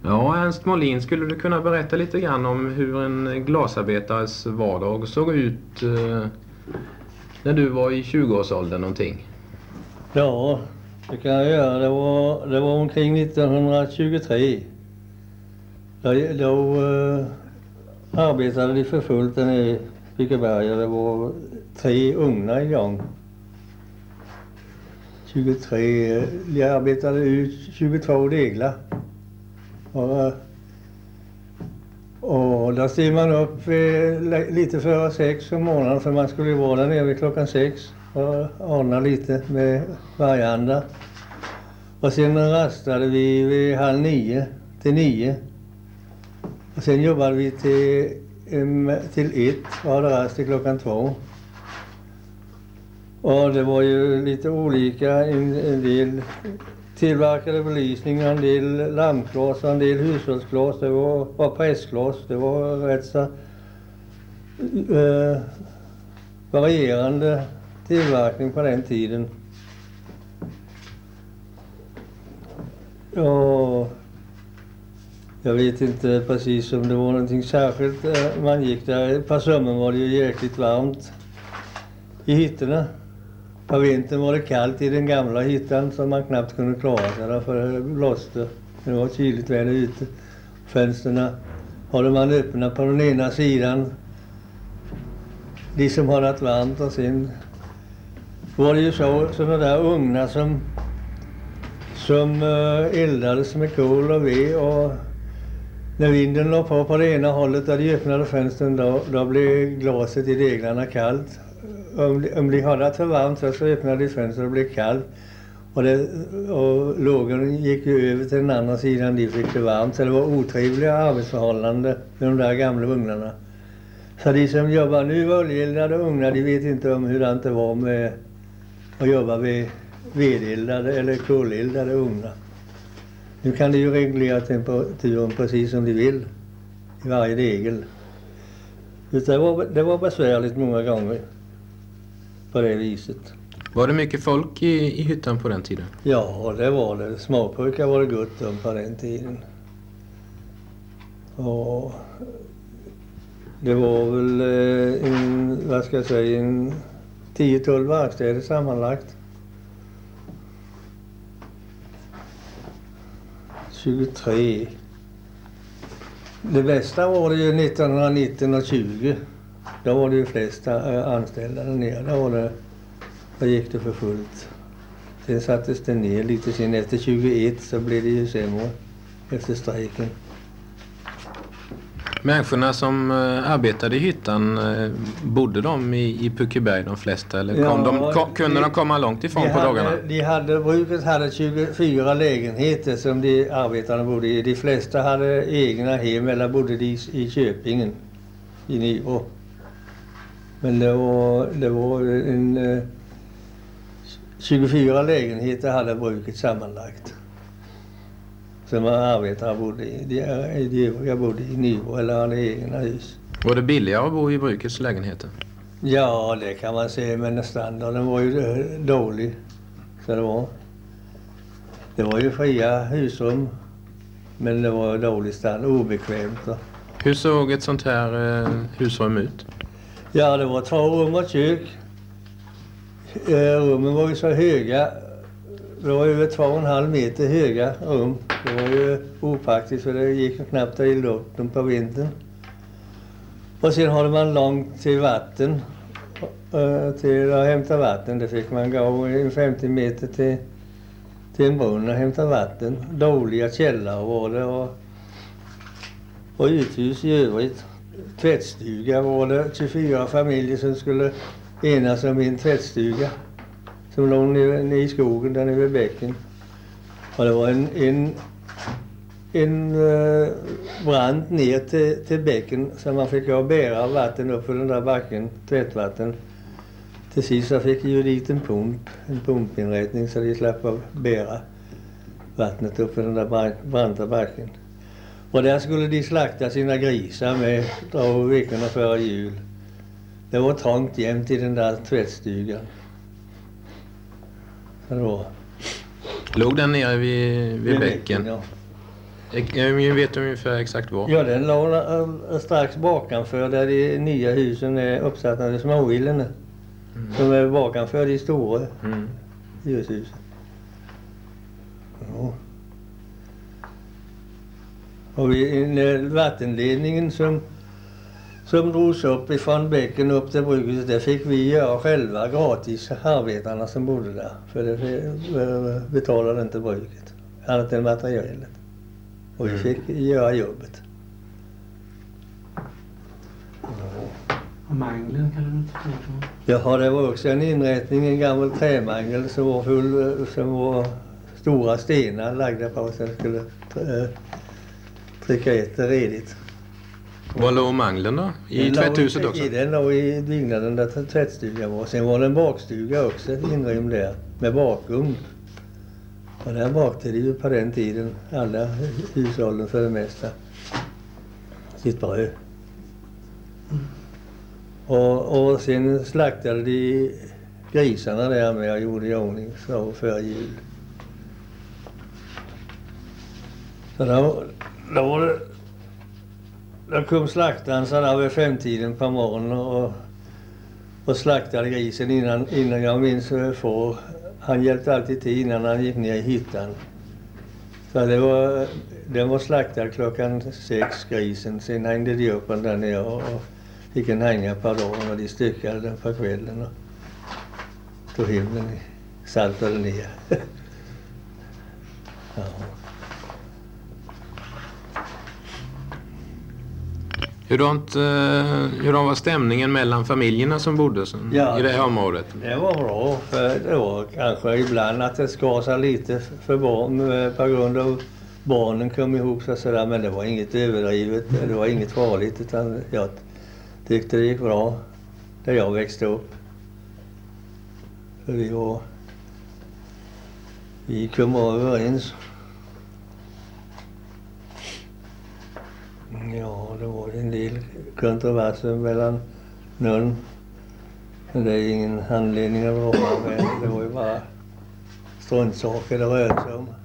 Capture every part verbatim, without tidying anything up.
Ja, Ernst Molin, skulle du kunna berätta lite grann om hur en glasarbetares vardag såg ut eh, när du var i tjugoårsåldern någonting? Ja, det kan jag göra. Det var, det var omkring nittonhundratjugotre. Då, då eh, arbetade de för fullt där nere i Pukeberg. Det var tre ugnar igång. tjugotre, de arbetade ut tjugotvå deglar. Och, och där steg man upp vid, lite före sex om morgonen, för man skulle vara där nere vid klockan sex och ordna lite med varjanda. Och sen rastade vi vid halv nio till nio. Och sen jobbade vi till, um, till ett och hade rast till klockan två. Och det var ju lite olika, en, en del tillverkade belysning, en del lampglas, en del hushållsglas, det var, var pressglas, det var rätt så eh, varierande tillverkning på den tiden. Och jag vet inte precis om det var någonting särskilt. Man gick där, på sommaren var det ju jäkligt varmt i hytterna. På vintern var det kallt i den gamla hyttan så man knappt kunde klara sig därför det blåste. Det var kyligt väder ute. Fönsterna hade man öppna på den ena sidan. De som hade haft varmt, och sen var det ju så, sådana där ugnar som, som uh, eldades med kol och ved, och när vinden låg på på det ena hållet där de öppnade fönstren, då, då blev glaset i deglarna kallt. Om de, om de hade haft för varmt så, så öppnade de fönstret och det blev kallt. Och, det, och lågen gick ju över till den andra sidan, de fick det varmt. Så det var otrevliga arbetsförhållanden med de där gamla ugnarna. Så de som jobbar nu var oljeeldade ugnar, de vet inte om hur det var med att jobba med vedeldade eller koleldade ugnar. Nu kan de ju reglera temperaturen precis som de vill i varje degel. Det var, det var besvärligt många gånger på det viset. Var det mycket folk i, i hyttan på den tiden? Ja, det var det. Småpojkar var det gott om på den tiden. Och det var väl en, vad ska jag säga, en tio tolv verkstäder sammanlagt. tjugotre. Det bästa var det ju nittonhundranitton och tjugo. Då var det ju flesta anställda där nere. Då, var det, då gick det för fullt. Sen sattes det ner lite sen. Efter tjugoett så blev det ju sämre efter strejken. Människorna som uh, arbetade i hyttan, uh, bodde de i, i Pukeberg de flesta? Eller kom ja, de, kom, kunde de, de komma långt ifrån de på hade, dagarna? De hade, bruket hade tjugofyra lägenheter som de arbetarna bodde i. De flesta hade egna hem eller bodde de i Köpingen, i Nybro. Men det var, det var en uh, tjugofyra lägenheter hade bruket sammanlagt. Som arbetare bodde i. De, de övriga bodde i Nybro eller hade egna hus. Var det billigare att bo i brukets lägenheter? Ja, det kan man säga, men standarden var ju dålig. Så det var. Det var ju fria husrum, men det var dålig standard, obekvämt. Då. Hur såg ett sånt här eh, husrum ut? Ja, det var två rum och kök. Eh, rummen var ju så höga. Det var över två och en halv meter höga rum. Det var ju opraktiskt för det gick knappt i luften på vintern. Och sen hade man långt till vatten. Till att hämta vatten. Det fick man gå femtio meter till, till en brunn och hämta vatten. Dåliga källare var det. Och, och uthus i övrigt. Tvättstuga var det. tjugofyra familjer som skulle enas om en tvättstuga. Som låg nere i skogen där nere vid bäcken. Och det var en, en, en uh, brant ner till, till bäcken så man fick gå och bära vatten upp för den där backen, tvättvatten. Till sist så fick ju dit en pump, en pumpinrättning så de slapp att bära vattnet upp för den där branta backen. Och där skulle de slakta sina grisar med två veckorna före jul. Det var trångt jämt i den där tvättstugan. Så det var. Låg den nere vid, vid, vid bäcken? Ja. Jag vet ungefär exakt var. Ja, den låg äh, strax bakanför där de nya husen är uppsatta, de småvillen. Mm. Som är bakanför de stora mm. hyreshusen. Ja. Och vi, när vattenledningen som, som drogs upp ifrån bäcken upp till bruket, det fick vi göra själva gratis, arbetarna som bodde där. För det betalade inte bruket, annat än materialet. Och vi fick mm. göra jobbet. Och manglen kan du inte tänka? Ja, det var också en inrättning, en gammal trämangel som var full, som var stora stenar lagda på så att skulle äh, trycka ett redigt. Var låg manglen då? I tvätthuset också? I den låg i byggnaden där tvättstugan var. Sen var det en bakstuga också inrymd där med bakugn. Och där bakte det ju på den tiden alla hushållen för det mesta sitt bröd. Mm. Och, och sen slaktade de grisarna där med och gjorde i ordning så för jul. Så då, då var det, då kom slaktaren så där vid femtiden på morgonen och, och slaktade grisen innan, innan jag minns för. Han hjälpte alltid till innan han gick ner i hyttan. Så det var, den var slaktad klockan sex, grisen. Sen hängde de upp den där nere och fick en hänga på dagen och de styckade den på kvällen och tog himlen saltade ner. Ja. Hurdant, eh, hur var stämningen mellan familjerna som bodde som, ja, i det här området? Det var bra, för det var kanske ibland att det skar sig lite för barn på grund av barnen kom ihop så sådär, men det var inget överdrivet, det var inget farligt utan jag tyckte det gick bra där jag växte upp. För vi var, vi kom överens. Ja, det var en del kontroverser mellan någon. Men det är ingen anledning att vara med. Det var ju bara struntsaker det rörde sig om.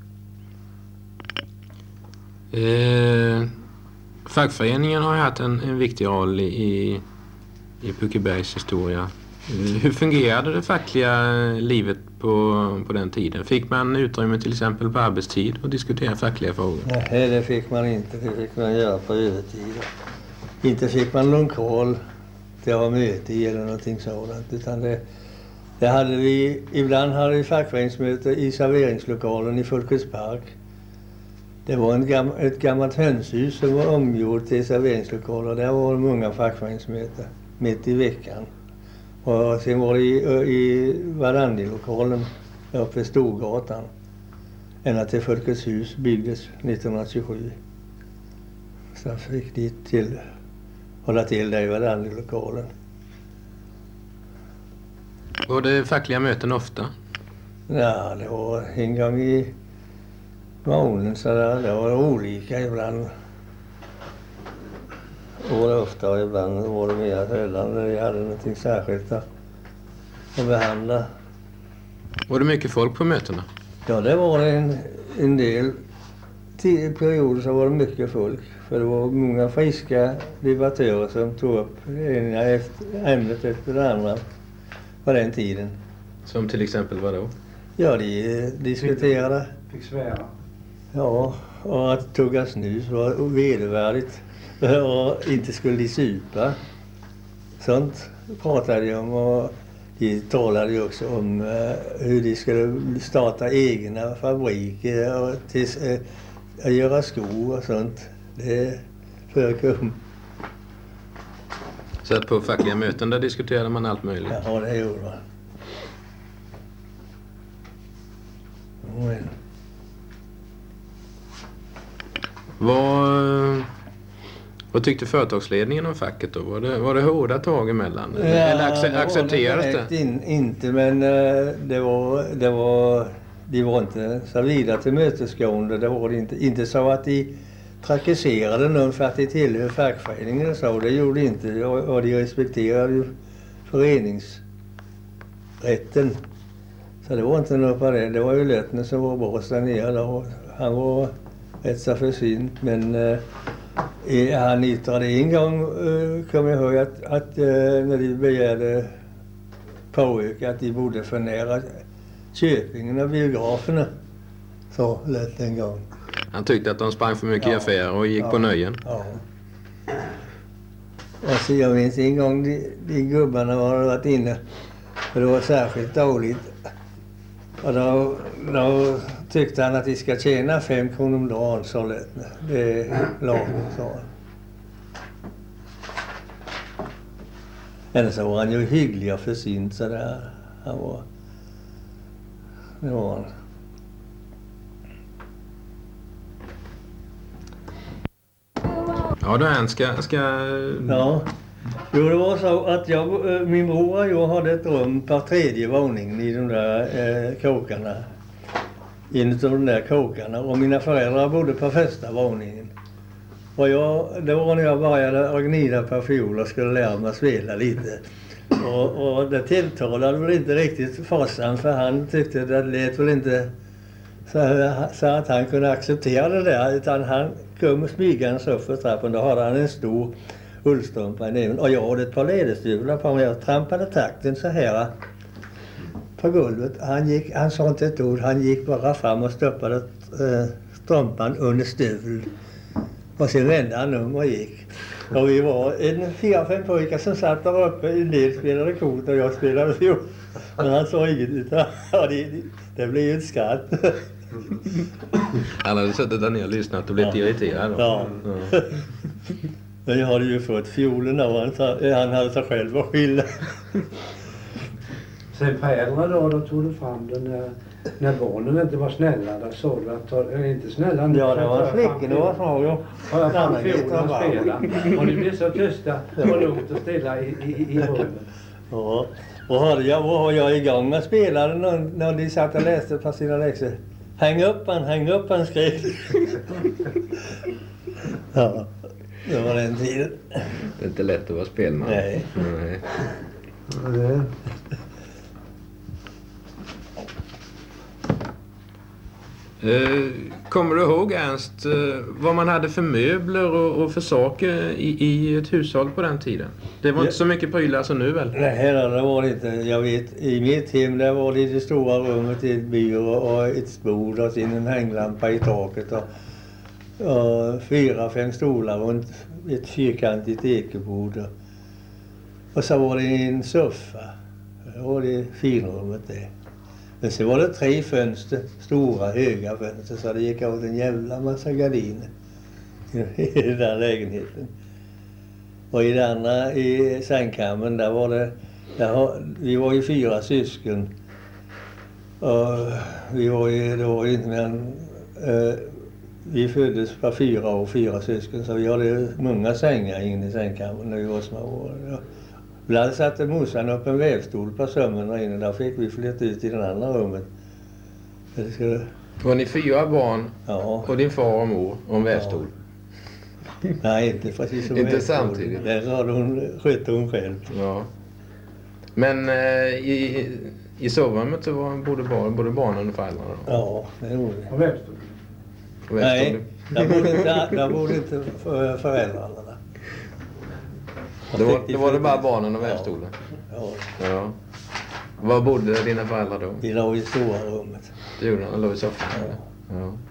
Eh, fackföreningen har haft en, en viktig roll i, i Pukebergs historia. Hur fungerade det fackliga livet på, på den tiden? Fick man utrymme till exempel på arbetstid och diskutera fackliga frågor? Nej, det fick man inte. Det fick man göra på övertid. Inte fick man lokal till att ha möte i eller någonting sådant. Utan det, det hade vi, ibland hade vi fackföreningsmöte i serveringslokalen i Folkets park. Det var en gam, ett gammalt hönshus som var omgjort till serveringslokaler. Där var det många fackföreningsmöten mitt i veckan. Och sen var det i, i Varandi-lokalen uppe i Storgatan. Ända till Folkets hus byggdes nittonhundratjugosju. Så fick de till, hålla till där i Varandi-lokalen. Var det fackliga möten ofta? Ja, det var en gång i månaden så där. Det var olika ibland. Var det ofta och ibland var det mer sällan när vi hade något särskilt att behandla. Var det mycket folk på mötena? Ja, det var en, en del. Tio perioder så var det mycket folk. För det var många friska debattörer som tog upp ena efter, ämnet efter det andra på den tiden. Som till exempel vad då? Ja, de diskuterade. Fick svära. Ja, och att tugga snus var vedervärdigt. Och inte skulle de supa. Sånt pratade de om och de talade ju också om uh, hur de skulle starta egna fabriker och till, uh, att göra skor och sånt. Det förekom. Så att på fackliga möten där diskuterade man allt möjligt? Ja, det gjorde man. Men. Vad... Vad tyckte företagsledningen om facket då? Var det, var det hårda tag emellan? Ja, eller acce- accepteras det? det? In, inte, men uh, det var, det var, de var inte så vidare till mötesgående. Det var det inte, inte så att de trakasserade någon för att de tillhör fackföreningen. Så det gjorde de inte. Och, och de respekterade ju föreningsrätten. Så det var inte något på det. Det var ju Lötner som var boss där nere. Då. Han var etsa för sint. Men eh, han yttrade en gång, eh, kommer jag ihåg, att, att eh, när de begärde påöka att de bodde för nära Köpingen och biograferna. Så lät en gång. Han tyckte att de sprang för mycket Ja. i affärer och gick Ja. på nöjen. Ja. Alltså jag minns en gång de, de gubbarna var varit inne. För det var särskilt dåligt. Och då, då tyckte han att de ska tjäna fem kronor om dagen, så lätt. Det är lagom, sa han. Eller så var han ju hygglig och försynt så där. Han var... Det var han. Ja, då Ernst ska... ska... Ja. Jo, det var så att jag, min bror och jag hade ett rum på tredje våningen i de där eh, kåkarna. In av de där kåkarna. Och mina föräldrar bodde på första våningen. Och jag, det var när jag började att gnida på fiol och skulle lära mig att spela lite. Och, och det tilltalade väl inte riktigt farsan, för han tyckte det lät väl inte så, så att han kunde acceptera det där. Utan han kom smygande upp för trappan. Då hade han en stor ullstrumpa i näven. Och jag hade ett par läderstövlar på mig. Jag trampade takten så här på golvet. Han, gick, han sa inte ett ord. Han gick bara fram och stoppade äh, strumpan under stöveln. Och sen vände han om och gick. Och vi var en fyra, fem pojkar som satt där uppe. En del spelade kort och jag spelade fiol. Men han sa inget utan ja, det, det blev ju ett skratt. Han hade suttit där ner och lyssnat och blivit Ja. irriterad. Då. Ja. Ja. Men jag hade ju fått fiolen och han, sa- han hade sig själv att skylla. Sen på äldre då, då tog du fram den när, när barnen inte var snälla. Där såg du att de är inte snälla nu. Ja, det var Så flickorna var små. Ja. har jag fram Nej, fiolen och det spela. Och ni blev så tysta och lugnt och stilla i, i, i rummet. Ja. Och hade jag, var jag igång med spelaren när, när de satt och läste på sina läxor. Häng upp han, häng upp han, skrek. Ja, det var den tiden. Det är inte lätt att vara spelman. Nej. Nej. Eh, kommer du ihåg Ernst eh, vad man hade för möbler och, och för saker i, i ett hushåll på den tiden? Det var Ja. inte så mycket prylar som nu väl? Nej, det var det inte. Jag vet, i mitt hem där var det i det stora rummet ett byrå och ett bord och sen en hänglampa i taket och, och fyra, fem stolar och ett, ett fyrkantigt ekebord. Och, och så var det en soffa. Det var det finrummet där. Men så var det tre fönster, stora höga fönster, så det gick åt en jävla massa gardiner i den där lägenheten. Och i den andra, i sängkammaren, där var det, där har, vi var ju fyra syskon. Och vi var ju, det var ju inte mer än, eh, vi föddes på fyra år, fyra syskon, så vi hade många sängar inne i sängkammaren när vi var små. Ibland satte morsan upp en vävstol på sömmen där inne, där fick vi flytta ut i det andra rummet. Det skulle, Var ni fyra barn ja. och din far och mor och en vävstol? Nej, inte precis som Inte vävstol. samtidigt. Det hade hon, skötte hon själv. Ja. Men eh, i, i sovrummet så var både, barn, både barnen och föräldrarna då? Ja, det gjorde vi. Och vävstol. Och Nej, vävstolen? där bodde inte, där bodde inte för- föräldrarna där. Då var, då var det bara barnen och vävstolen? Ja, Ja. Var bodde dina föräldrar då? vi låg i stora rummet. Det gjorde de, de låg i soffan? Ja. eller? Ja.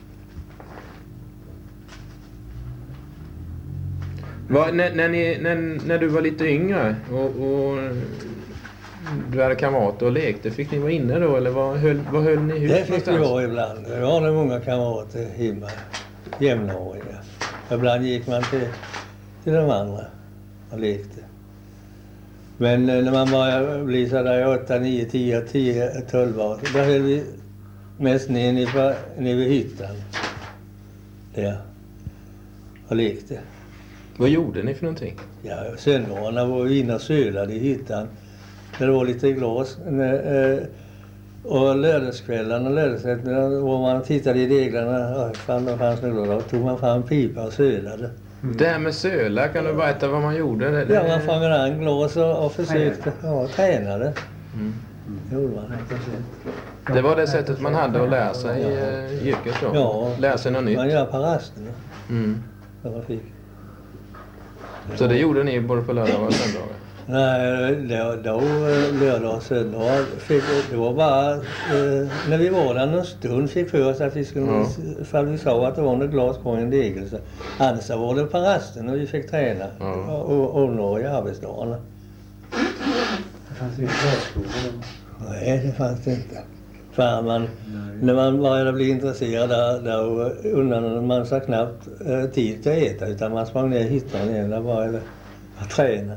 Var, när, när, ni, när, när du var lite yngre och, och du hade kamrater och lekte, fick ni vara inne då eller vad höll, vad höll ni i hus Det fick vi någonstans? vara ibland. Vi hade många kamrater hemma, jämnåriga. Ibland gick man till, till de andra och lekte. Men eh, när man började bli sådär åtta, nio, tio, tio, tolv år, då höll vi mest ner nere på- nere vid hyttan. Där. Och lekte. Vad gjorde ni för någonting? Ja, söndagarna var vi inne och sölade i hyttan. Där det var lite glas. Eh, Och lördagskvällarna och lördagsnätterna var man tittade i deglarna. Ja, fan, då fanns det då. Då tog man fram pipa och sölade. Mm. Det här med söla, kan du berätta vad man gjorde? Det, det... Ja, man fångade an glas och, och försökte. Ja, tränade. Mm. Det gjorde man helt enkelt. Det var det sättet man hade att lära sig uh, yrket då? Ja. Lära sig något nytt? Man gör på rasterna. Mm. När man fick. Så det gjorde ni både på lördag och söndagar? Nej, då, då lördag och söndag fick, det var bara eh, när vi var där en stund fick för oss att vi skulle, ja. För vi sa att det var något glas kvar i en degel. Så, annars så var det på rasten och vi fick träna ja. och, och nå i arbetsdagarna. Det fanns inga glasskolor? Nej, det fanns det inte. För man, när man började bli intresserad där, där undan man så knappt eh, tid till att äta utan man sprang ner och hittade igen där bara att träna.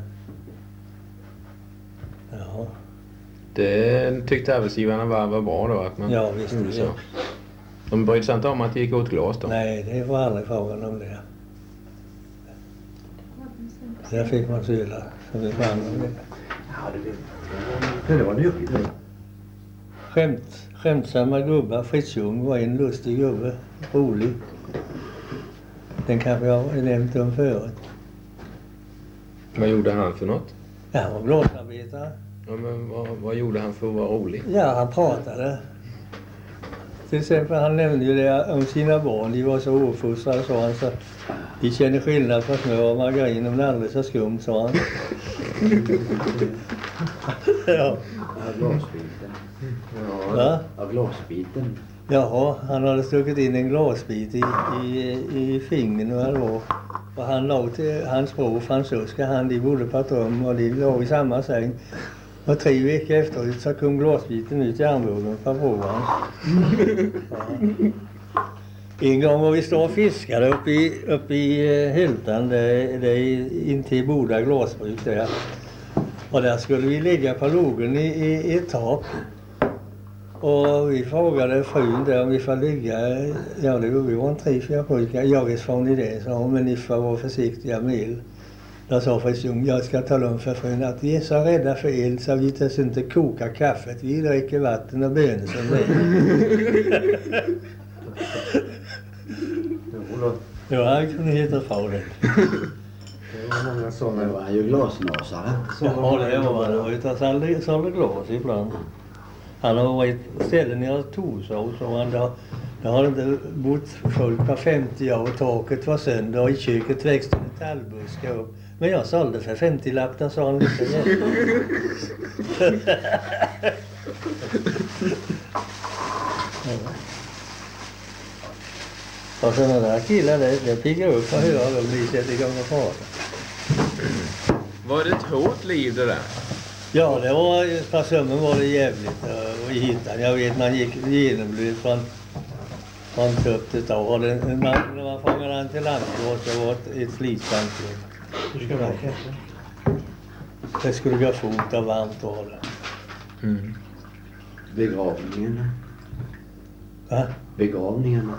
Ja. Det tyckte arbetsgivarna var, var bra då att man ja, visst, gjorde så. Ja. De brydde sig inte om att det gick åt glas då? Nej, det var aldrig frågan om det. Där fick man syla som vi fann om det. Ja, det vet jag. Det var nyttigt. Skämt, skämtsamma gubbar. Fritz Ljung var en lustig gubbe. Rolig. Den kanske jag har nämnt om förut. Vad gjorde han för något? Ja, han var blåsarbetare. Ja, men vad, vad gjorde han för att vara rolig? Ja, han pratade. Till exempel han nämnde ju det om sina barn. De var så ofostrade, sa han. Så de känner skillnad på smör och margarin om det aldrig så skumt, sa han. Ja. Av glasbiten. Va? Av glasbiten. Jaha, han hade stuckit in en glasbit i, i, i fingern och, då, och han låg till hans bror fransuska. Han, de bodde på ett rum och de låg i samma säng. Och tre veckor efteråt så kom glasbiten ut i armbågen på bror hans. Ja. En gång var vi stå och fiskade uppe i, uppe i Hyltan, det, det är intill Boda glasbruk där. Och där skulle vi ligga på logen i, i, i ett tak. Och vi frågade frun där om vi får ligga, ja det var vi var en tre, fyra pojkar. Ja visst får ni det, sa hon, men ni får vara försiktiga med eld. Då sa Fritz Ljung, jag ska tala om för frun att vi är så rädda för eld så vi törs inte koka kaffet. Vi dricker vatten och bönor som det. Ja, han kunde hitta på det. Det var många sådana. Det var ju glasnasare. Ja, det var det. Och utan sålde, sålde glas ibland. Han har varit ställen nere i Torsås och han där, där har inte bott folk på femtio år. Taket var sönder och i köket växte en tallbuskar upp. Men jag sålde för femtio lapp, där sa han lite hjälp. Och sådana där killar, det, det piggar upp och hör de blir sätter igång och pratar. Var det ett hårt liv det där? Ja, det var, på sömmen var det jävligt och i hittan. Jag vet, man gick genomblöd från, från tupp till tag. Och det, man, när man fångade den till landskål så var det ett slitsamt jobb. Hur ska det heta? Det skulle gå fort och varmt och det. Mm. Begravningen. Va? Begravningen.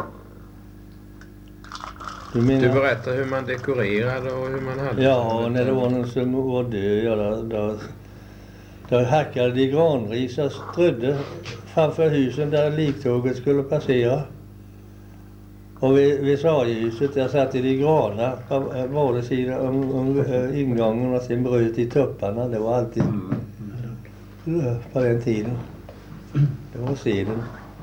Du, menar... du berättar hur man dekorerade och hur man hade... Ja, och när det var någon som var död, ja, då, då, då hackade de granris och strödde framför husen där liktåget skulle passera. Och vid, vid sorgehuset där satte de granar på båda sidor om, om äh, ingången och sen bröt i tupparna. Det var alltid mm. på den tiden. Det var seden.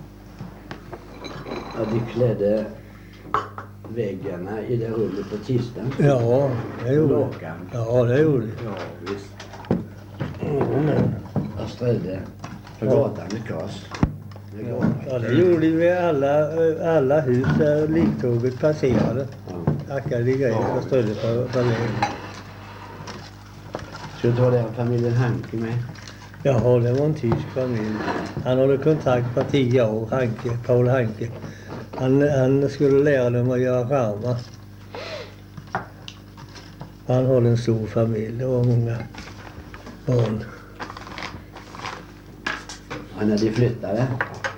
Ja, de klädde väggarna i det rummet på kistan. Ja, det gjorde det. Ja, det gjorde det. Ja, visst. Mm. Jag strödde på gatan med kors. Ja, det gjorde vi alla, alla hus där liktåget passerade. Hackade de grejer och strödde på, på vägen. Så du ta den familjen Hanke med? Ja, det var en tysk familj. Han hade kontakt på tio år, Hanke, Paul Hanke. Han, han skulle lära dem att göra skärmar. Han hade en stor familj, det var många barn. Ja, när de flyttade?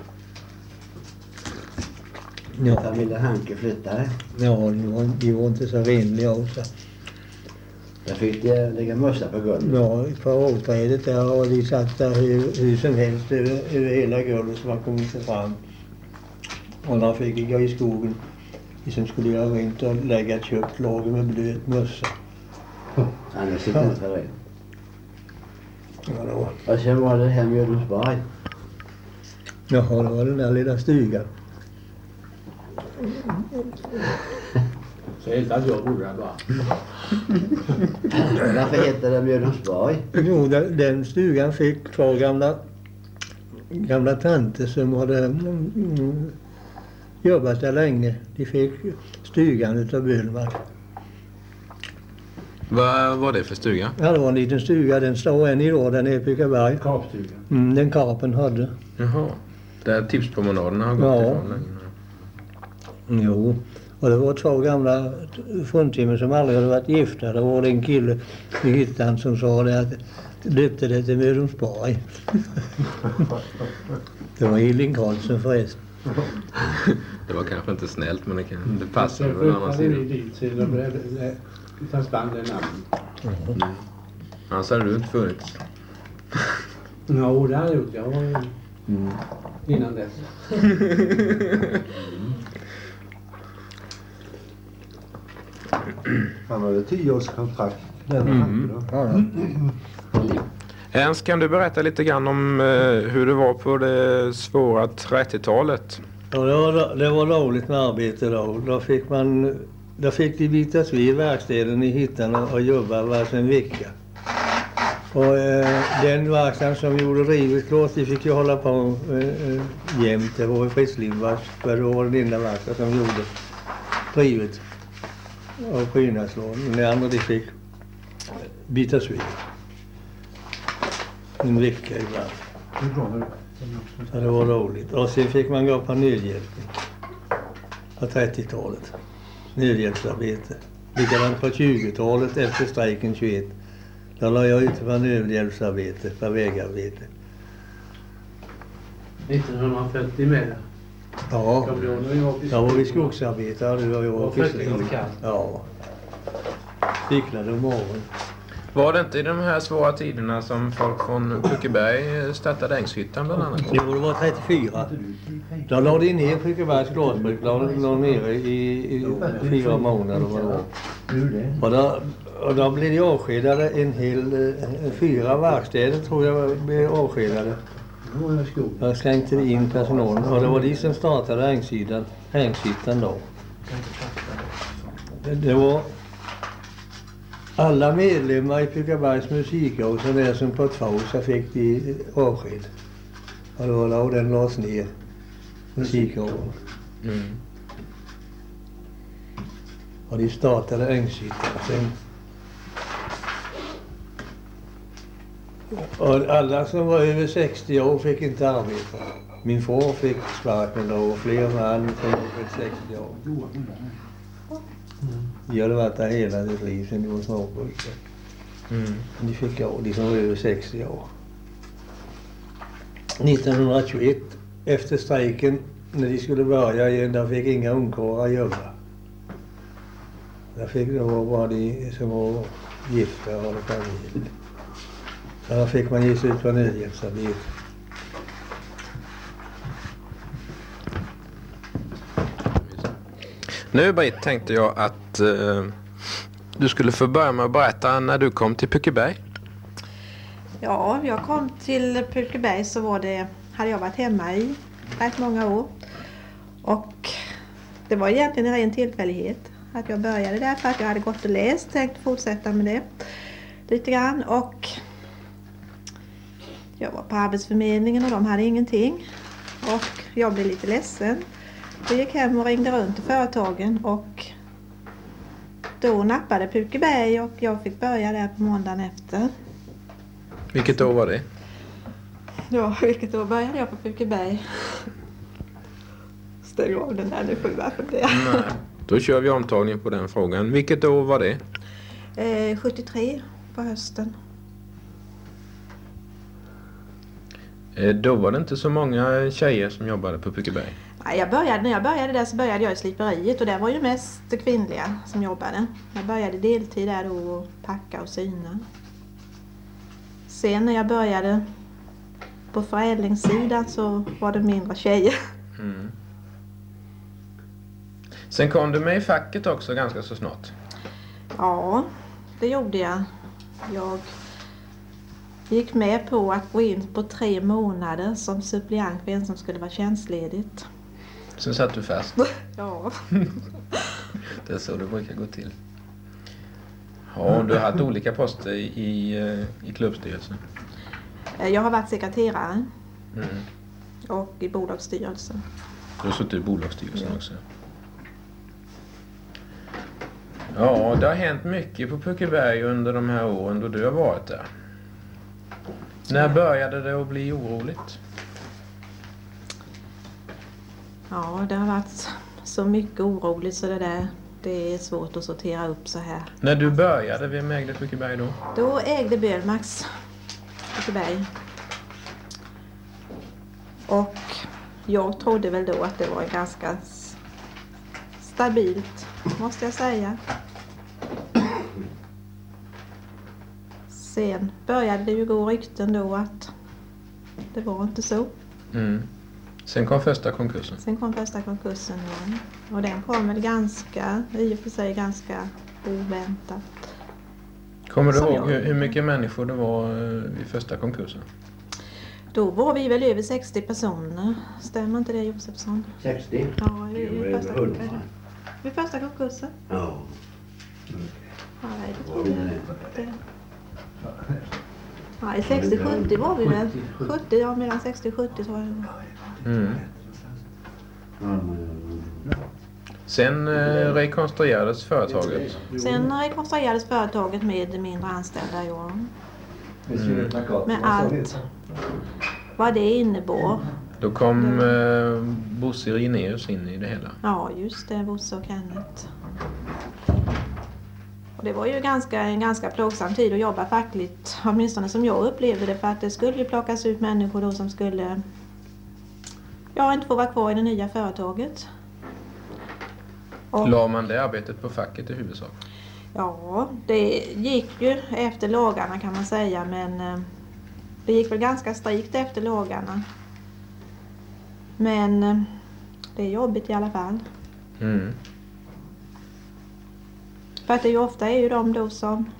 Ja. Familjen Hanke flyttade? Ja, de var, de var inte så renliga också. Där fick de lägga mössa på golvet? Ja, på åträdet där och de satt där hur, hur som helst över, över hela golvet så man kom inte fram. Och då fick jag gå i skogen. Som skulle göra rent och lägga ett köpt lager med blöt mössa. Annars sitter inte för rent. Ja, då. Och sen var det hem i Jordensborg. Jaha, det var den där lilla stugan. Säg inte att jag bor där bara. Varför heter det Björnsborg? Jo, den, den stugan fick två gamla, gamla tanter som hade mm, jobbat där länge. De fick stugan utav Björnmark. Vad var det för stuga? Ja, det var en liten stuga. Den står än idag, den är i Pukeberg. Kapstugan. Mm, den Karpen hade. Jaha. Där tipspromenaderna har gått Ja. ifrån länge. Jo, och det var två gamla fruntimmer som aldrig hade varit gifta. Det var en kille i hittan som sa det att döpte det till Mödomsborg. Det var Hilding Karlsson förresten. Det var kanske inte snällt, men det, kan, det passar Sen väl annars. flyttade vi dit så då blev det försvann det namn. Mm. Annars hade du inte funnits. Ja, det hade jag gjort. Jag var ju Mm. innan dess. Han hade tio års kontrakt. Den Mm. hade då. Ja, ja. Ernst, kan du berätta lite grann om eh, hur det var på det svåra trettiotalet? Ja, det var, det var roligt med arbete då. Då fick man, då fick de bitas vid verkstaden i hittan och jobba varsin vecka. Och eh, den verkstaden som gjorde rivet klart, de fick ju hålla på eh, eh, jämt. Det var ju Fritzlindvars, för det var den enda verkstaden som gjorde rivet och prydnadslån. Men de andra de fick bitas vid. En vecka ibland. Det var väl. Så det var roligt. Och sen fick man gå på nödhjälpen på trettiotalet. Nödhjälpsarbete. Likadant på tjugotalet efter strejken tjugoett. Då la jag ut på nödhjälpsarbete, på vägarbete. nittonhundrafyrtio med det. Ja, Kom du ihåg när jag då var vi skogsarbetare. Du var ju Och flyttning och kallt. Ja. Cyklade om morgonen. Var det inte i de här svåra tiderna som folk från Pukeberg startade Ängshyttan bland annat? Jo, det var trettiofyra. Då la de ner Pukebergs glasbruk. Då la nere i, i fyra månader vad det var. Och då, och då blev de avskedade en hel, eh, fyra verkstäder tror jag blev avskedade. Jag slängde in personalen och det var de som startade Ängshyttan, Ängshyttan då. Det, det var alla medlemmar i Pukebergs musikhus och det som på två så fick de avsked. Och då la den lades ner, musikhuset. Mm. Och de startade Ängshyttan sen. Och alla som var över sextio år fick inte arbeta. Min far fick sparken då och fler man som var över sextio år. De hade varit där hela sitt liv sedan de var småpojkar. Mm. De fick gå, de som var över sextio år. nittonhundratjugoett, efter strejken, när de skulle börja igen, där fick inga ungkarlar jobba. Där fick det vara bara de som var gifta och hade familj. Så där fick man ge sig ut på nödhjälpsarbete. Nu Britt, tänkte jag att eh, du skulle få börja med att berätta när du kom till Pukeberg. Ja, jag kom till Pukeberg så var det, hade jag varit hemma i rätt många år. Och det var egentligen en ren tillfällighet att jag började där för att jag hade gått och läst, tänkt fortsätta med det lite grann. Och jag var på Arbetsförmedlingen och de hade ingenting. Och jag blev lite ledsen. Jag gick hem och ringde runt till företagen och då nappade Pukeberg och jag fick börja där på måndagen efter. Vilket år var det? Ja, vilket år började jag på Pukeberg? Stäng av den där nu för varför det. Nej. Då kör vi omtagning på den frågan. Vilket år var det? Eh, sjuttiotre på hösten. Eh, då var det inte så många tjejer som jobbade på Pukeberg. Nej, jag började, när jag började där så började jag i sliperiet och där var ju mest kvinnliga som jobbade. Jag började deltid där då och packa och syna. Sen när jag började på förädlingssidan så var det mindre tjejer. Mm. Sen kom du med i facket också ganska så snart. Ja, det gjorde jag. Jag gick med på att gå in på tre månader som suppleant för en som skulle vara tjänstledigt. Sen satt du fast. Ja. Det är så det brukar gå till. Ja, du har haft olika poster i, i klubbstyrelsen. Jag har varit sekreterare Mm. och i bolagsstyrelsen. Du har suttit i bolagsstyrelsen ja. också. Ja, det har hänt mycket på Pukeberg under de här åren då du har varit där. När började det att bli oroligt? Ja, det har varit så mycket oroligt så det där, det är svårt att sortera upp så här. När du började, vem ägde Pukeberg då? Då ägde Bölmax Pukeberg. Och jag trodde väl då att det var ganska stabilt, måste jag säga. Sen började det ju gå rykten då att det var inte så. Mm. Sen kom första konkursen. Sen kom första konkursen igen. Och den kom väl ganska, i och för sig ganska oväntat. Kommer du Som ihåg jag- hur, hur mycket människor det var eh, i första konkursen? Då var vi väl över sextio personer. Stämmer inte det, Josefsson? sextio? Ja, Det vid, var vid, över första, hundra. vid första konkursen. Ja. Nej, det Var tror vi jag det? inte. Nej, sextio sjuttio var vi väl. sjuttio, ja, mellan sextio och sjuttio tror jag det var. Mm. Ja. Sen eh, rekonstruerades företaget. Sen rekonstruerades företaget med mindre anställda i år. Mm. Med allt vad det innebar. Då kom eh, Bosse Rinéus in i det hela. Ja, just det, Bosse och Kenneth. Och det var ju ganska, en ganska plågsam tid att jobba fackligt, åtminstone som jag upplevde det, för att det skulle ju plockas ut människor då som skulle ja, inte få vara kvar i det nya företaget. Och, La man det arbetet på facket i huvudsak? ja, det gick ju efter lagarna kan man säga, men eh, det gick väl ganska strikt efter lagarna. Men eh, det är jobbigt i alla fall. Mm. För att det är ju ofta är ju de då som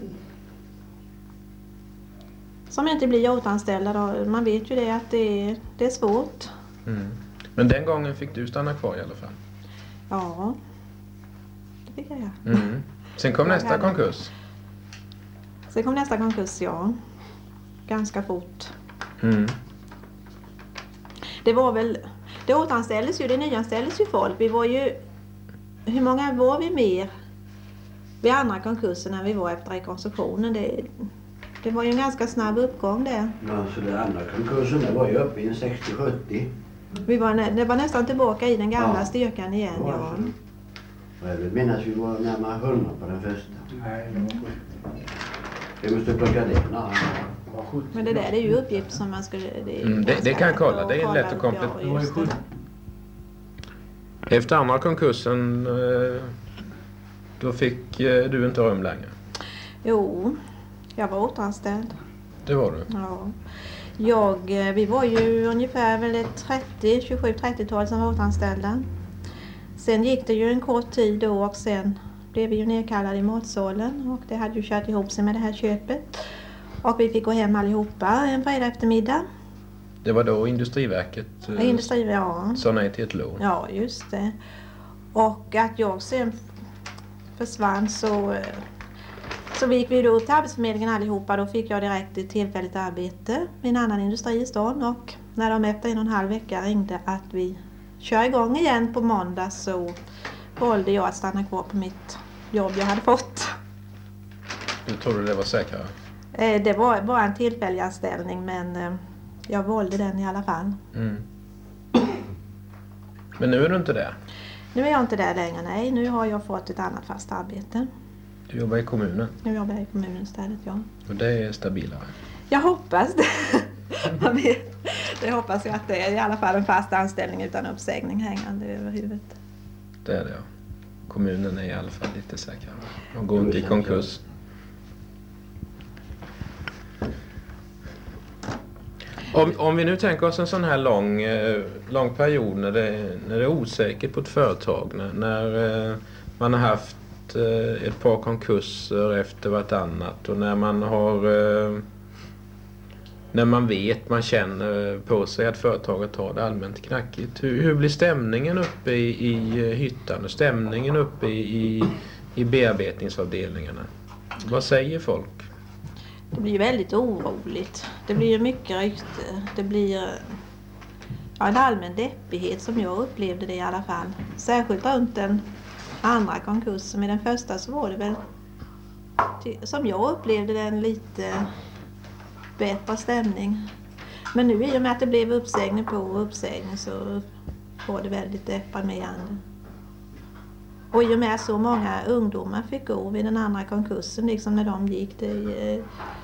som inte blir återanställda då. Man vet ju det att det är, det är svårt. Mm. Men den gången fick du stanna kvar i alla fall? Ja, det fick jag göra. Mm. Sen kom nästa konkurs. Sen kom nästa konkurs, ja. Ganska fort. Mm. Det var väl, det återanställdes ju, det nyanställdes ju folk. Vi var ju, hur många var vi mer vid andra konkursen när vi var efter rekonstruktionen? Det, det var ju en ganska snabb uppgång där. Ja, så den andra konkursen det var ju uppe i en sextio sjuttio. Vi var, nä- det var nästan tillbaka i den gamla Ja. styrkan igen, Det var ja. så. Och jag vill minnas vi var närmare hundra på den första. Nej, det var sjuttio. Vi måste plocka det. Ja. Det var sjuttio. Men det där det är ju uppgift som man skulle... Det, är Mm, det- det kan jag kolla. Det är lätt att kolla upp, komplet- ja, just det. Efter andra konkursen eh, då fick eh, du inte rum längre. Jo, jag var återanställd. Det var du. Ja. Jag, eh, vi var ju ungefär väl ett trettio, tjugosju trettiotal som var återanställda. Sen gick det ju en kort tid då och sen blev vi ju nedkallade i matsalen och det hade ju kört ihop sig med det här köpet. Och vi fick gå hem allihopa en fredag eftermiddag. Det var då Industriverket eh, Industri, ja. sa nej till ett lån. Ja, just det. Och att jag sen försvann så, eh, så gick vi då upp till Arbetsförmedlingen allihopa. Då fick jag direkt ett tillfälligt arbete vid en annan industri i stan. Och när de efter en och en halv vecka ringde att vi kör igång igen på måndag så valde jag att stanna kvar på mitt jobb jag hade fått. Du trodde det var säkrare? Eh, Det var bara en tillfällig anställning men eh, jag valde den i alla fall. Mm. Men nu är du inte där. Nu är jag inte där längre, nej. Nu har jag fått ett annat fast arbete. Du jobbar i kommunen Nu jobbar jag i kommunen istället, ja. och det är stabilare. Jag hoppas det. Man vet. Det hoppas jag att det är i alla fall en fast anställning utan uppsägning hängande över huvudet. Det är det, ja. Kommunen är i alla fall lite säkrare. De går inte i konkurs. Om, om vi nu tänker oss en sån här lång, eh, lång period när det, när det är osäkert på ett företag, när, när eh, man har haft eh, ett par konkurser efter vartannat och när man har eh, när man vet, man känner på sig att företaget har det allmänt knackigt. Hur, hur blir stämningen uppe i, i hyttan och stämningen uppe i, i, i bearbetningsavdelningarna? Vad säger folk? Det blir väldigt oroligt. Det blir mycket rykte. Det blir ja, en allmän deppighet som jag upplevde det i alla fall. Särskilt runt den andra konkursen. Med den första så var det väl, som jag upplevde det, en lite bättre stämning. Men nu i och med att det blev uppsägning på uppsägning så var det väldigt deprimerande. Och i och med att så många ungdomar fick gå vid den andra konkursen, liksom när de gick, det,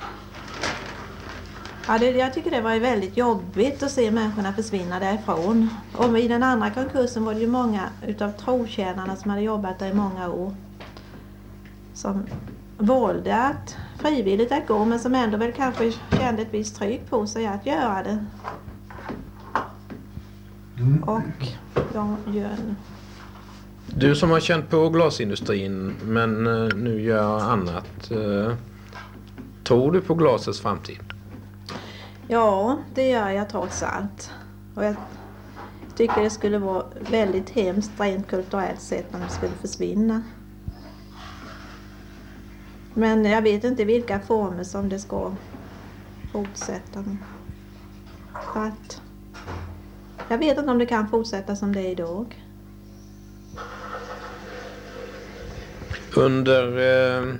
ja, det, jag tycker det var väldigt jobbigt att se människorna försvinna därifrån. Och i den andra konkursen var det ju många utav trotjänarna som hade jobbat där i många år som valde att frivilligt att gå, men som ändå väl kanske kände ett visst tryck på sig att göra det. Mm. Och ja, gör det. Du som har känt på glasindustrin men nu gör annat, tror du på glasets framtid? Ja, det gör jag trots allt. Och jag tycker det skulle vara väldigt hemskt rent kulturellt sett om det skulle försvinna. Men jag vet inte vilka former som det ska fortsätta med. För att jag vet inte om det kan fortsätta som det är idag. Under, eh,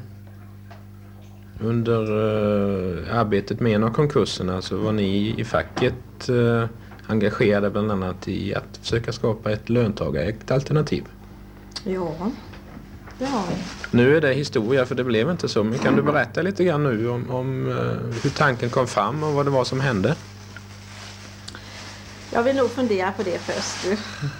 under eh, arbetet med en av konkurserna så var ni i facket eh, engagerade bland annat i att försöka skapa ett löntagarägt alternativ. Ja, det har vi. Nu är det historia för det blev inte så. Men kan du berätta lite grann nu om, om eh, hur tanken kom fram och vad det var som hände? Jag vill nog fundera på det först.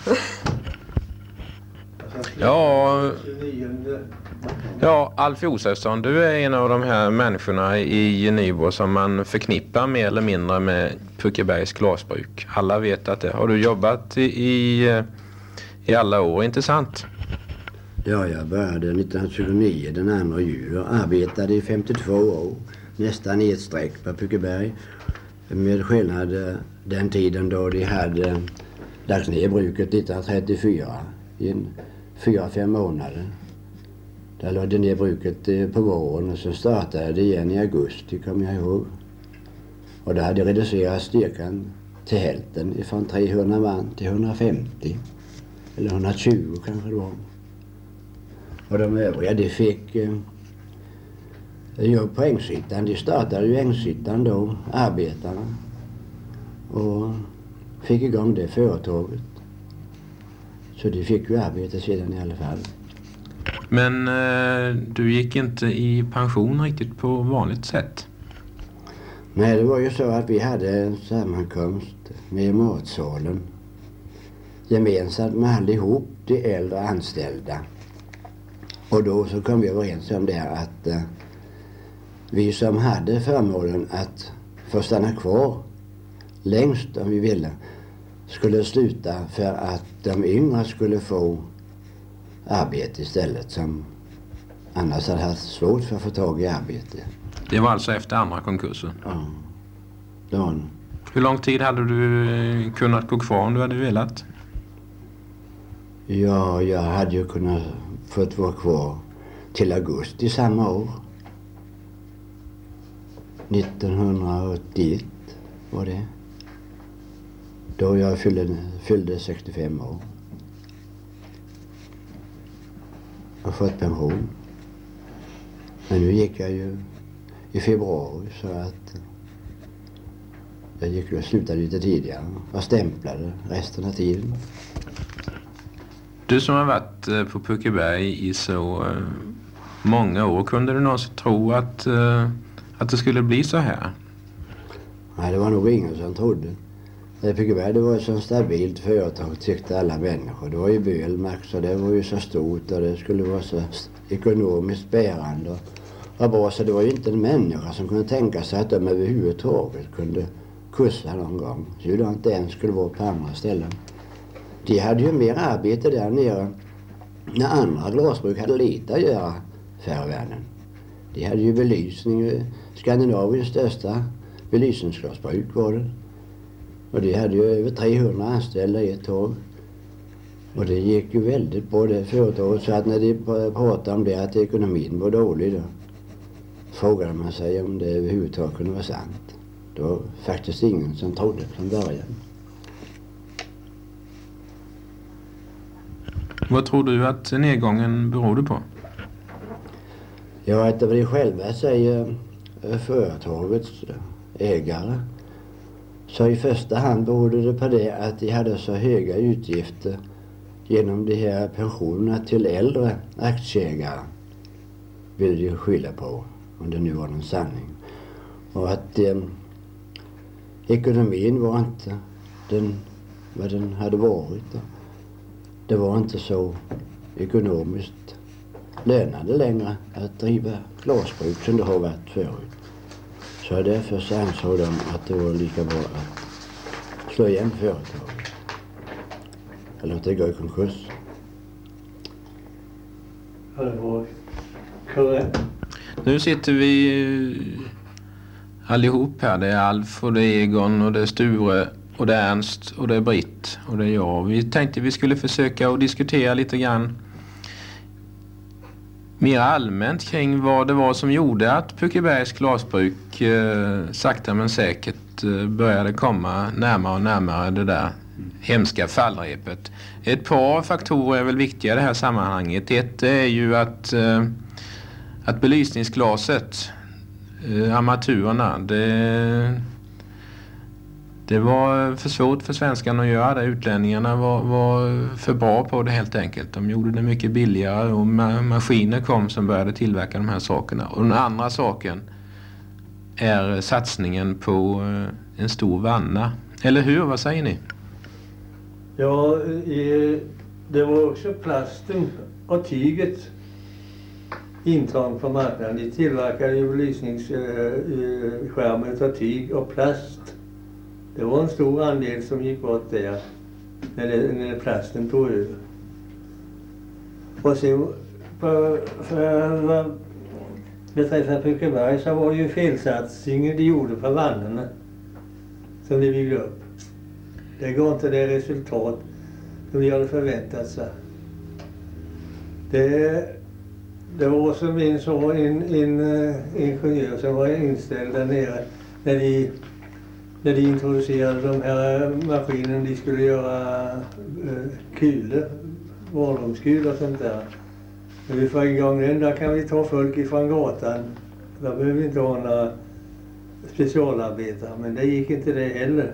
Ja, ja, Alf Josefsson, du är en av de här människorna i Nybro som man förknippar mer eller mindre med Pukebergs glasbruk. Alla vet att det har du jobbat i, i, i alla år, inte sant? Ja, jag började nittonhundratjugonio den andra juli och arbetade i femtiotvå år, nästan i ett streck på Pukeberg. Med skillnad den tiden då de hade lagt ner bruket nittonhundratrettiofyra i en fyra, fem månader. Där lade ner bruket på våren och så startade det igen i augusti, kommer jag ihåg. Och då hade reducerat styrkan till hälften, från trehundra man till hundrafemtio. Eller hundratjugo kanske det var. Och de övriga, de fick eh, jobb på Ängshyttan. De startade ju Ängshyttan då, arbetarna. Och fick igång det företaget. Så de fick ju arbete sedan i alla fall. Men eh, du gick inte i pension riktigt på vanligt sätt? Nej, det var ju så att vi hade en sammankomst med matsalen. Gemensamt med allihop de äldre anställda. Och då så kom vi överens om det att eh, vi som hade förmånen att få stanna kvar längst om vi ville skulle sluta för att de yngre skulle få arbete istället som annars hade haft svårt för att få tag i arbete. Det var alltså efter andra konkursen? Ja, det var det. Hur lång tid hade du kunnat gå kvar om du hade velat? Ja, jag hade ju kunnat fått vara kvar till augusti samma år. nittonhundraåttioett var det. Då jag fyllde, fyllde sextiofem år. Och fått pension. Men nu gick jag ju i februari så att jag gick och slutade lite tidigare. Jag stämplade resten av tiden. Du som har varit på Pukeberg i så många år, kunde du någonsin tro att, att det skulle bli så här? Nej, det var nog ingen som trodde. Pukeberg, det var ett så stabilt företag tyckte alla människor. Det var ju Bölmark så det var ju så stort och det skulle vara så ekonomiskt bärande. Och bra, så det var ju inte en människa som kunde tänka sig att de överhuvudtaget kunde kursa någon gång. Så det inte ens skulle vara på andra ställen. De hade ju mer arbete där nere när andra glasbruk hade lite att göra förr i världen. De hade ju belysning, Skandinaviens största belysningsglasbruk var det. Och det hade ju över trehundra anställda i ett tag. Och det gick ju väldigt bra det företaget, så att när de pratade om det att ekonomin var dålig då frågade man sig om det överhuvudtaget kunde vara sant. Det var faktiskt ingen som trodde från början. Vad tror du att nedgången berodde på? Ja, att det var de själva, säger företagets ägare. Så i första hand berodde det på det att de hade så höga utgifter genom de här pensionerna till äldre aktieägare. Vill de skylla på, om det nu var någon sanning. Och att eh, ekonomin var inte den, vad den hade varit. Det var inte så ekonomiskt lönande längre att driva glasbruk som det har varit förut. Så därför så ansåg de att det var lika bra att slå igen företaget. Eller att det går i konkurs. Ja, det var korrekt. Nu sitter vi allihop här. Det är Alf och det är Egon och det är Sture och det är Ernst och det är Britt och det är jag. Vi tänkte vi skulle försöka att diskutera lite grann mer allmänt kring vad det var som gjorde att Pukebergs glasbruk eh, sakta men säkert eh, började komma närmare och närmare det där hemska fallrepet. Ett par faktorer är väl viktiga i det här sammanhanget. Ett är ju att, eh, att belysningsglaset, eh, armaturerna, det, det var för svårt för svenskarna att göra det. Utlänningarna var, var för bra på det helt enkelt. De gjorde det mycket billigare och ma- maskiner kom som började tillverka de här sakerna. Och den andra saken är satsningen på eh, en stor vanna. Eller hur? Vad säger ni? Ja, i, det var också plasten och tyget intrång på marknaden. De tillverkade ju belysningsskärmar av tyg och plast. Det var en stor andel som gick bort där när, det, när plasten tog över. Och sen för, för, beträffande Pukeberg så var det ju felsatsningen de gjorde på vannorna som de byggde upp. Det gav inte det resultat som de hade förväntat sig. Det, det var som en, så, en, en uh, ingenjör som var inställd där nere när de, när de introducerade de här maskinerna. De skulle göra uh, kulor, vardagskulor och sånt där. När vi får igång den, där kan vi ta folk ifrån gatan. Där behöver vi inte ha några specialarbetare, men det gick inte det heller.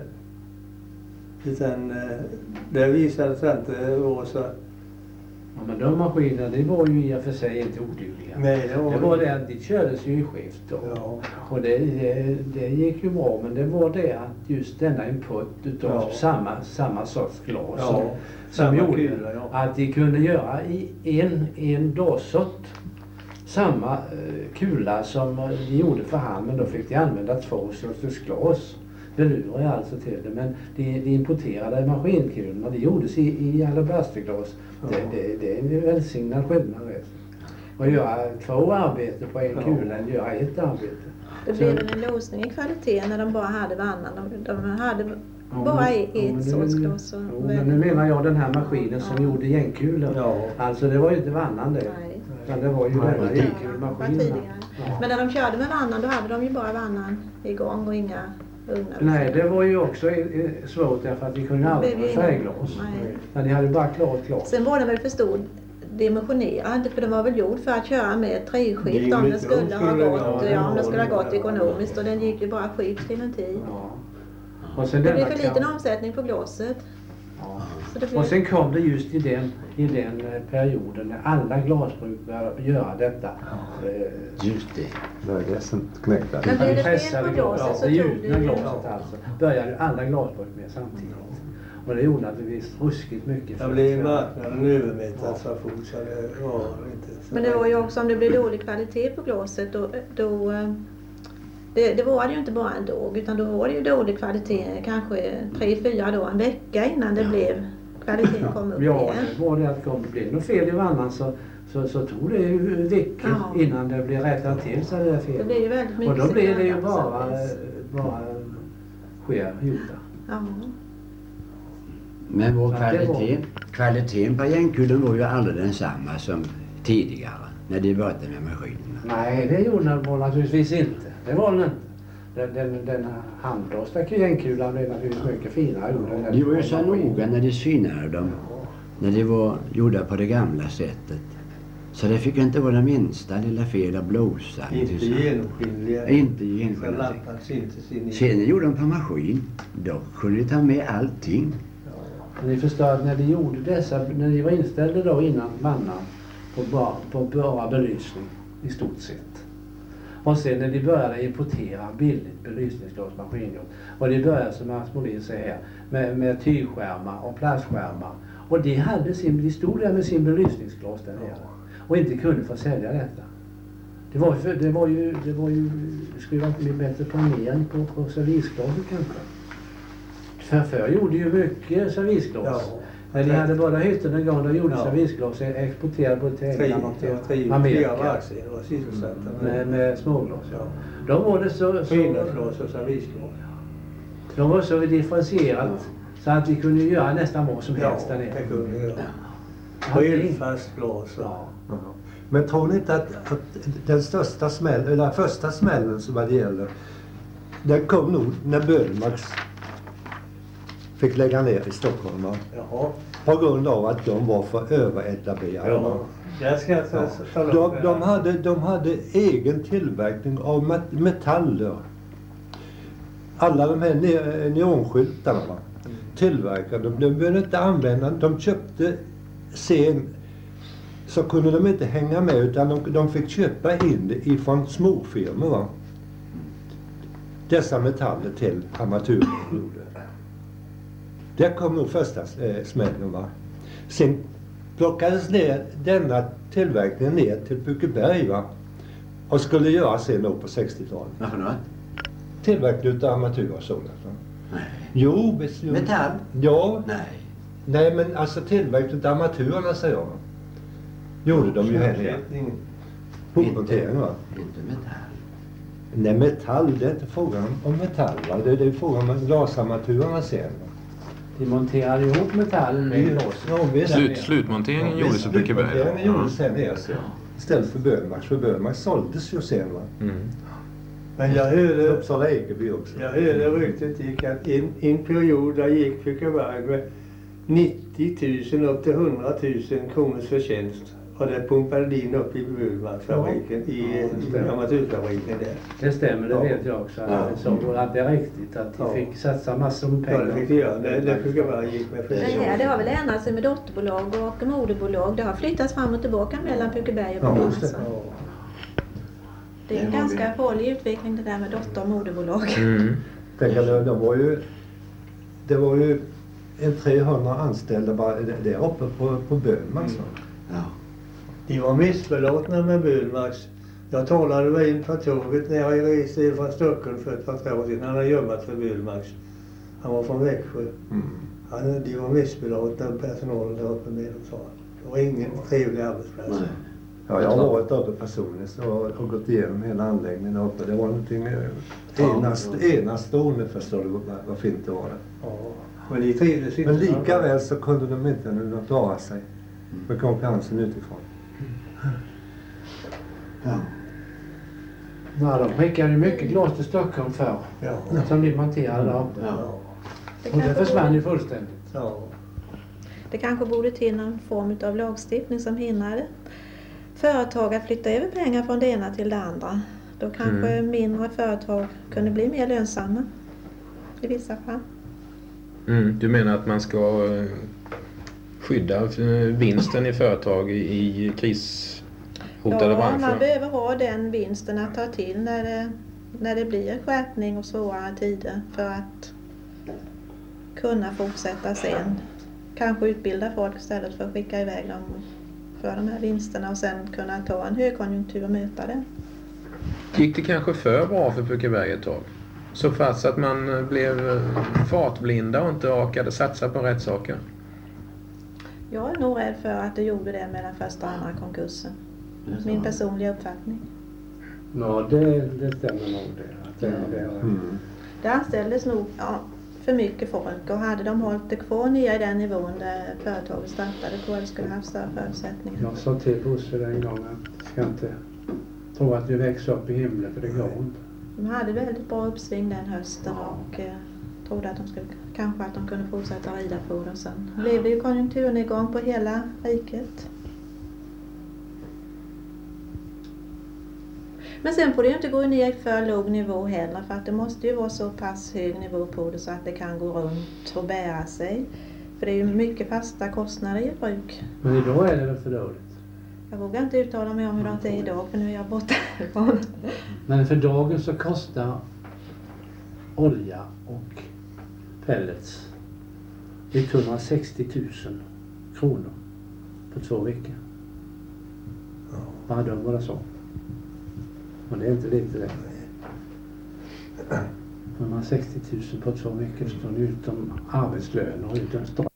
Utan det visade sig inte vara så. Ja, men de maskinerna, det var ju i och för sig inte odugliga. Nej, det var, det var det att de kördes ju i skift då. Ja. Och det, det, det gick ju bra, men det var det att just denna import utav Ja. samma, samma sorts glas Ja, som, samma som gjorde kula, ja. att de kunde göra i en, en dagsort samma eh, kula som de gjorde för hand, men då fick de använda två sorters glas. Belurar jag alltså till det, men de, de importerade maskinkulorna, det gjordes i, i alabasterglas. Ja. Det, det, det är en välsignad skillnad. Att göra två arbeten på en Ja. kula än göra ett arbete. Det blev en låsning i kvaliteten när de bara hade vannan. De, de hade Ja, bara men- ett ja, men det- sorts glas. och Jo, men nu menar jag den här maskinen som Ja. gjorde gängkulor. Ja. Alltså det var ju inte vannan det. Nej. Utan det var ju Ja, denna det var gängkulmaskinen. tidigare. Ja. Men när de körde med vannan, då hade de ju bara vannan igång och inga ugnar. Nej, det var ju också eh, svårt därför att vi kunde aldrig Det blev ha ju- färgglas. Nej. Men de hade bara klart glas. Sen var den väl för stor dimensionerad, för den var väl gjord för att köra med treskift Det om är den ju- skulle de ha skulle- gått, ja, ja, om den skulle ha ja, gått ja, ekonomiskt, ja. och den gick ju bara skift till en tid. Ja. Och sen Det blev denna för kam- liten omsättning på glaset. Ja. Så det blev... Och sen kom det just i den, i den eh, perioden när alla glasbruk började göra detta. Eh, Just det. Det är det som knäckte. Men blev det fel pressade på glas, glaset ja, så det tog gjutna det... glaset alltså. Började alla glasbruk med samtidigt. Och det gjorde naturligtvis ruskigt mycket. Det blev marknaden övermättad så fort så det var inte så. Men det var ju också om det blev dålig kvalitet på glaset, då, då eh, det, det var det ju inte bara en dag, utan då var det ju dålig kvalitet kanske tre, fyra dagar, en vecka innan det blev kvaliteten kom upp Ja, igen. det var det att om det blev något fel i vannan så, så, så tog det ju veckor Ja. innan det blev rättat till så det där Det felet. blir ju väldigt mycket Och då blir det ju sekundär bara, service. bara sker gjorda. Ja. Men vår Ja, det var- kvalitet, kvaliteten på gängkullen var ju aldrig densamma som tidigare när de började med maskinerna. Nej, det gjorde den naturligtvis inte. Det var den inte. Den, den, den handblåsta gängkulan blev naturligtvis mycket finare. gjord än De var ju den så maskinen. noga när de synade dem, när de var gjorda på det gamla sättet. Så det fick inte vara det minsta lilla fel att blåsa. Inte genomskinliga. Inte Så genomskinliga. lampan syntes in i. Sen gjorde de på maskin. Då kunde de ta med allting. Ni förstår att när de gjorde dessa, när de var inställda då innan mannan på bara, på bara belysning i stort sett. Och sen när de började importera billigt belysningsglas maskingjord. Och de började som Mats Molin säger här med, med tygskärmar och plastskärmar. Och de hade sin, de stod där med sin belysningsglas där nere. Och inte kunde få sälja detta. Det var, ju- det var ju, det var ju, det skulle vara bli bättre planering på, på servisglaset kanske. För förr gjorde ju mycket servisglas. Ja. När de hade båda hytterna igång, då gjorde Ja. servisglas, exporterade både till Tre, England och till tre, flera Amerika. verkstäder var sysselsatta Med, med småglas. Ja. Då var det så, så, Skyndarglas och servisglas. de var så differentierat så att vi kunde göra nästan vad som helst Ja, där det nere. kunde vi göra. Allting. Eldfast glas. och- Ja. Ja. Men tror ni inte att, att den största smällen, eller den första smällen som vad det gäller, den kom nog när Bödmarks fick lägga ner i Stockholm, va? Jaha. På grund av att de var för överetablerade. Ja. va? Jag ska ta, Ja. tala om De, det de, här. hade, de hade egen tillverkning av met- metaller. Alla de här ne- neonskyltarna va? Tillverkade. De, de behövde inte använda, de köpte sen så kunde de inte hänga med utan de, de fick köpa in det ifrån småfirmor. Va? Dessa metaller till amatörerna gjorde. Där kom nog första eh, smällen. Va? Sen plockades ner denna tillverkning ner till Pukeberg va? Och skulle göras sen då på sextiotalet. Varför något? Tillverkning utav amatörer och sådant. Va? Nej. Jo, visst, jo. Metall? Ja, Nej. nej men alltså tillverkning utav amatörerna säger jag. Va? Gjorde de ju här nere. Fortsättning. Portmontering va? Inte metall. Nej, metall, det är inte frågan om metall va? Det, det är frågan om glasamatörerna sen va? De monterade ihop metallen med glas. Ja, visst. Slut, slutmonteringen gjordes i Pukeberg. Slutmonteringen gjordes sen nere sen. Istället för Bödmarks. För Bödmarks såldes ju sen va? Mm. Men jag hörde, Uppsala Ekeby också. jag hörde ryktet gick att i en, en period där gick Pukeberg med nittio tusen upp till hundra tusen kronors förtjänst. Och det pumpade de in upp i Bödmarksfabriken, i, Ja, i amatörfabriken där. Det stämmer, det Ja. vet jag också. Ja. Så att det är riktigt att de Ja. fick satsa massor med Ja, pengar. det fick de göra. Det, det Pukeberg gick med Det förtjänst. här det har väl ändrat sig med dotterbolag och moderbolag. Det har flyttats fram och tillbaka mellan Pukeberg och Ja, Bödmark. just det. så. Ja. Det är en Det har vi. ganska farlig utveckling det där med dotter och moderbolag. Mm. Tänk att de, de var ju, det var ju en trehundra anställda bara där- där uppe på, på Bödmarks. va? Ja. De var missbelåtna med Bödmarks. Jag talade med en på tåget när jag reste från Stockholm för ett par år sedan. Han hade jobbat för Bödmarks. Han var från Växjö. Mm. Han, de var missbelåtna, personalen där uppe med dem, sa han. Det var ingen trevlig arbetsplats. Nej. Ja, jag har varit uppe personligen så och, och gått igenom hela anläggningen där uppe. Det var någonting eh, enast, enastående förstår du vad, vad fint det var där. Ja. Men de trivdes inte. Men lika väl så kunde de inte nu klara sig med konkurrensen utifrån. Ja. Ja, de skickade ju mycket glas till Stockholm förr. Ja. Som de monterade där uppe. Ja. Det Och det kanske, försvann ju borde, fullständigt. Ja. det kanske borde till någon form av lagstiftning som hindrade företag att flytta över pengar från det ena till det andra. Då kanske Mm. mindre företag kunde bli mer lönsamma i vissa fall. Mm. Du menar att man ska eh, skydda eh, vinsten i företag i, i krishotade Ja, man branscher? behöver ha den vinsten att ta till när det, när det blir skärpning och svårare tider för att kunna fortsätta sen. Kanske utbilda folk istället för att skicka iväg dem för de här vinsterna och sen kunna ta en högkonjunktur och möta den. Gick det kanske för bra för Pukeberg ett tag? Så fast att man blev fartblinda och inte orkade satsa på rätt saker? Jag är nog rädd för att det gjorde det med den första och andra konkursen. Min personliga uppfattning. Ja, det, det stämmer nog det. Att det, Mm. det, Mm. Det anställdes nog ja, för mycket folk och hade de hållit det kvar nere i den nivån där företaget startade tror jag det skulle haft större förutsättningar. Jag sa till Bosse en gång att jag ska inte tro att vi växer upp i himlen för det går inte. De hade väldigt bra uppsving den hösten och eh, trodde att de skulle, kanske att de kunde fortsätta rida på det. Sen blev det ju konjunkturnedgång på hela riket. Men sen får det ju inte gå ner för låg nivå heller för att det måste ju vara så pass hög nivå på det så att det kan gå runt och bära sig. För det är ju mycket fasta kostnader i ett bruk. Men idag är det väl för dåligt. Jag vågar inte uttala mig om hur det är idag för nu är jag borta härifrån. Men för dagen så kostar olja och pellets etthundrasextio tusen kronor på två veckor. Bara de var det så. Men det är inte lite det. etthundrasextio tusen på två veckor står utom arbetslöner och utan